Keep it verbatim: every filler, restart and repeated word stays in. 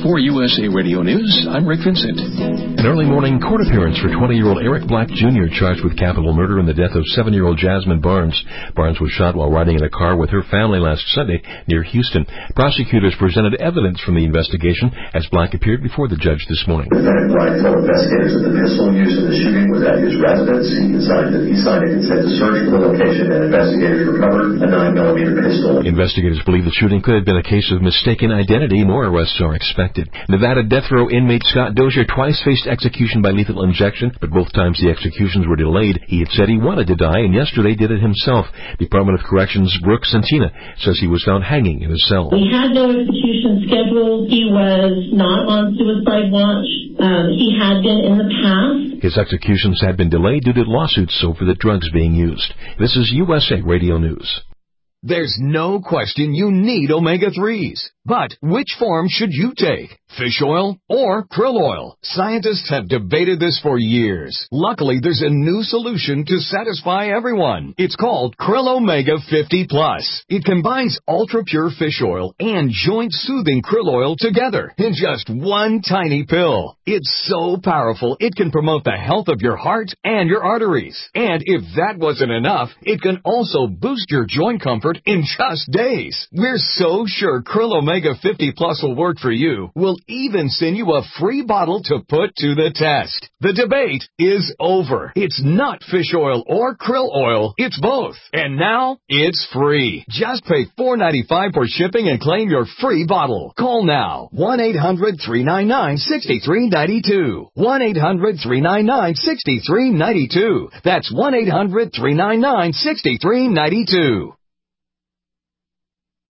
For U S A Radio News, I'm Rick Vincent. An early morning court appearance for twenty-year-old Eric Black Junior charged with capital murder in the death of seven-year-old Jasmine Barnes. Barnes was shot while riding in a car with her family last Sunday near Houston. Prosecutors presented evidence from the investigation as Black appeared before the judge this morning. Defendant Black told investigators that the pistol used in the shooting was at his residence. He decided that he signed a consent to search for the location, and investigators recovered a nine millimeter pistol. Investigators believe the shooting could have been a case of mistaken identity. More arrests are expected. Nevada death row inmate Scott Dozier twice faced execution by lethal injection, but both times the executions were delayed. He had said he wanted to die, and yesterday did it himself. Department of Corrections Brooks Santina says he was found hanging in his cell. He had no execution scheduled. He was not on suicide watch. Um, he had been in the past. His executions had been delayed due to lawsuits over the drugs being used. This is U S A Radio News. There's no question you need omega threes. But which form should you take? Fish oil or krill oil? Scientists have debated this for years. Luckily, there's a new solution to satisfy everyone. It's called Krill Omega fifty plus. It combines ultra-pure fish oil and joint-soothing krill oil together in just one tiny pill. It's so powerful, it can promote the health of your heart and your arteries. And if that wasn't enough, it can also boost your joint comfort in just days. We're so sure Krill Omega fifty plus will work for you. We'll even send you a free bottle to put to the test. The debate is over. It's not fish oil or krill oil. It's both. And now it's free. Just pay four dollars and ninety-five cents for shipping and claim your free bottle. Call now. one eight hundred three nine nine six three nine two. one eight hundred three nine nine six three nine two. That's one eight hundred three nine nine six three nine two.